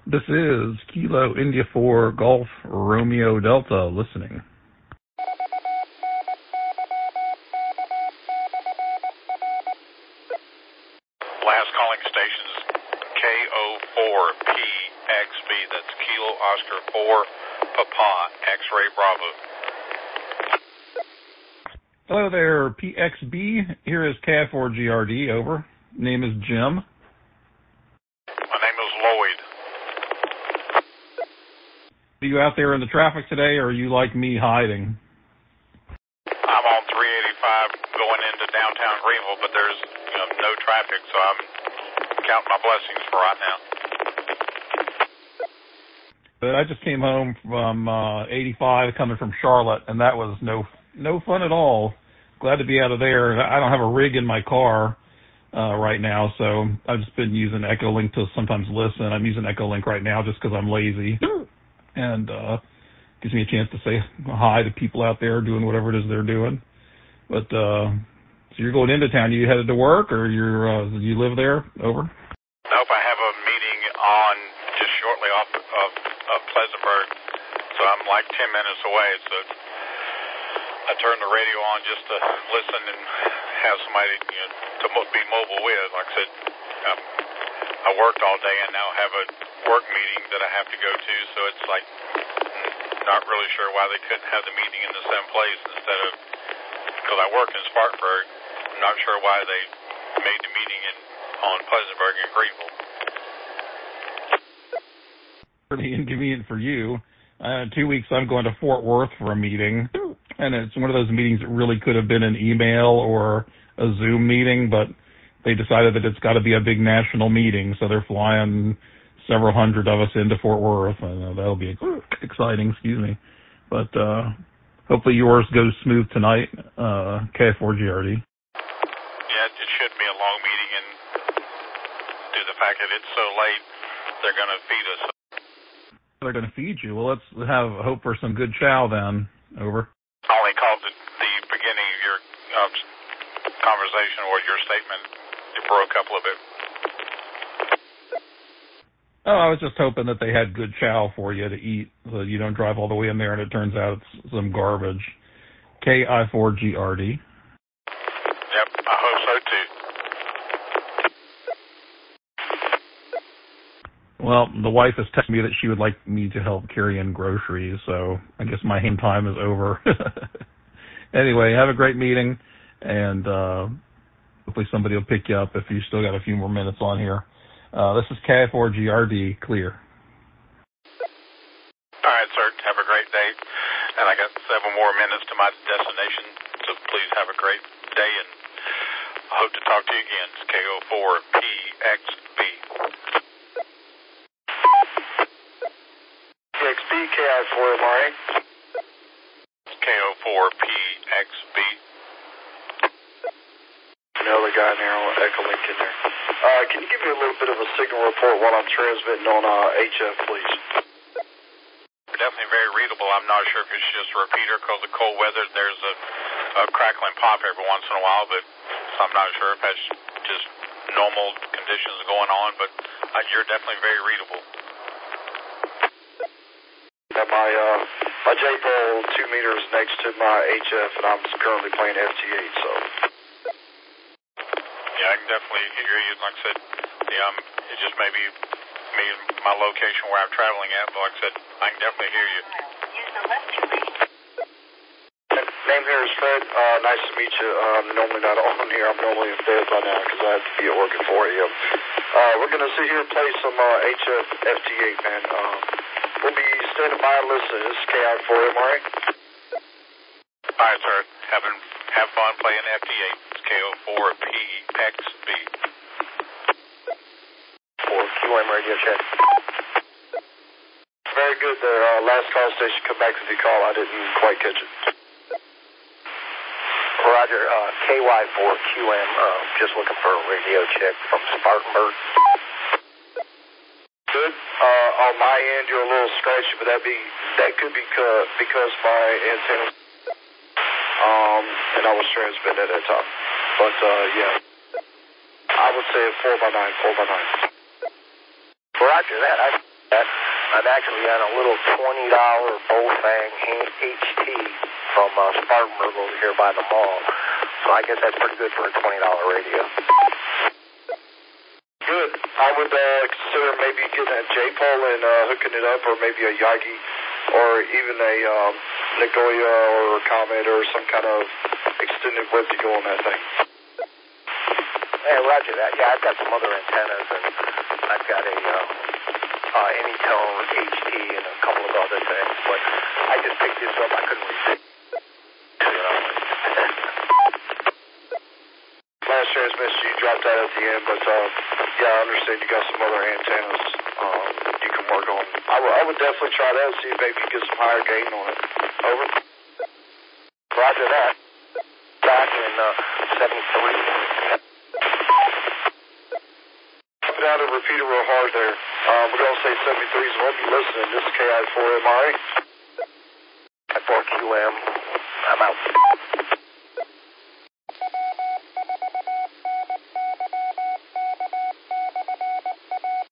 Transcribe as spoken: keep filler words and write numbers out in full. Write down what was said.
This is Kilo India four Golf Romeo Delta listening. Last calling stations K O four P X B. That's Kilo Oscar four Papa X-Ray Bravo. Hello there, P X B. Here is K I four G R D. Over. Name is Jim. My name is Lloyd. Are you out there in the traffic today, or are you like me hiding? I'm on three eighty-five going into downtown Greenville, but there's you know, no traffic, so I'm counting my blessings for right now. But I just came home from uh, eighty-five coming from Charlotte, and that was no no fun at all. Glad to be out of there. I don't have a rig in my car uh, right now, so I've just been using Echolink to sometimes listen. I'm using Echolink right now just because I'm lazy, and uh, gives me a chance to say hi to people out there doing whatever it is they're doing. But uh, so you're going into town. You headed to work, or you're uh, you live there? Over. Nope, I have a meeting on just shortly off of, of Pleasantburg, so I'm like ten minutes away. So I turn the radio on just to listen and have somebody you know, to be mobile with. Like I said, um, I worked all day and now have a work meeting that I have to go to, so it's like not really sure why they couldn't have the meeting in the same place instead of, because I work in Spartanburg, I'm not sure why they made the meeting in on Pleasantburg in Greenville. Pretty inconvenient for you. Uh, in two weeks I'm going to Fort Worth for a meeting, and it's one of those meetings that really could have been an email or a Zoom meeting, but they decided that it's got to be a big national meeting, so they're flying several hundred of us into Fort Worth, and uh, that'll be exciting, excuse me. But uh, hopefully yours goes smooth tonight, uh, K I four G R D. Yeah, it should be a long meeting, and due to the fact that it's so late, they're going to feed us. They're going to feed you. Well, let's have hope for some good chow then. Over. I only called the, the beginning of your uh, conversation or your statement. It broke up a little bit. Oh, I was just hoping that they had good chow for you to eat, so you don't drive all the way in there and it turns out it's some garbage. K I four G R D. Yep, I hope so too. Well, the wife has texted me that she would like me to help carry in groceries, so I guess my hand time is over. Anyway, have a great meeting, and uh, hopefully somebody will pick you up if you still got a few more minutes on here. Uh, this is K I four G R D, clear. All right, sir. Have a great day. And I got seven more minutes to my destination, so please have a great day, and I hope to talk to you again. It's K O four P X B. P X B, K I four M R A. K O four P X B. Another guy there on Echolink in there. Uh, can you give me a little bit of a signal report while I'm transmitting on uh, H F, please? Definitely very readable. I'm not sure if it's just a repeater because of cold weather. There's a, a crackling pop every once in a while, but I'm not sure if that's just normal conditions going on, but uh, you're definitely very readable. Got my, uh, my J-pole two meters next to my H F, and I'm currently playing F T eight, so. Yeah, I can definitely hear you. Like I said, yeah, um, it just may be me and my location where I'm traveling at, but like I said, I can definitely hear you. Name here is Fred. Uh, nice to meet you. Uh, I'm normally not on here. I'm normally in bed by now because I have to be at work at four a.m. Uh, we're going to sit here and play some uh, H F F T eight, man. Uh, we'll be standing by and listening. This is K I four M R A. All right, sir. Having, have fun playing F T eight. It's K O four P X B. four Q M radio check. Very good there. Uh, last call station, come back with your call. I didn't quite catch it. Roger, uh, K Y four Q M, uh, just looking for a radio check from Spartanburg. Good. Uh, on my end, you're a little scratchy, but that be that could be uh, because my antenna, um, and I was transmitting at that time. But uh, yeah, I would say four by nine, four by nine. Roger that. I I'm actually on a little twenty dollar Bofang H T from uh, Spartanburg over here by the mall. So I guess that's pretty good for a twenty dollar radio. Good. I would uh, consider maybe getting a J-pole and uh, hooking it up, or maybe a Yagi, or even a um, Nagoya or a Comet or some kind of extended width to go on that thing. Yeah, roger that. Yeah, I've got some other antennas, and I've got a uh, uh, Anytone H T and a couple of other things, but I just picked this up. I couldn't resist. Last transmission, you dropped out at the end, but uh, yeah, I understand you got some other antennas um, you can work on. I, w- I would definitely try that, see if maybe you can get some higher gain on it. Over. Roger that. Back in uh, seventy-three. Pop it out and repeat it real hard there. Um, we're going to say seventy-three, so we'll be listening. This is K I four M R A. K I four Q M.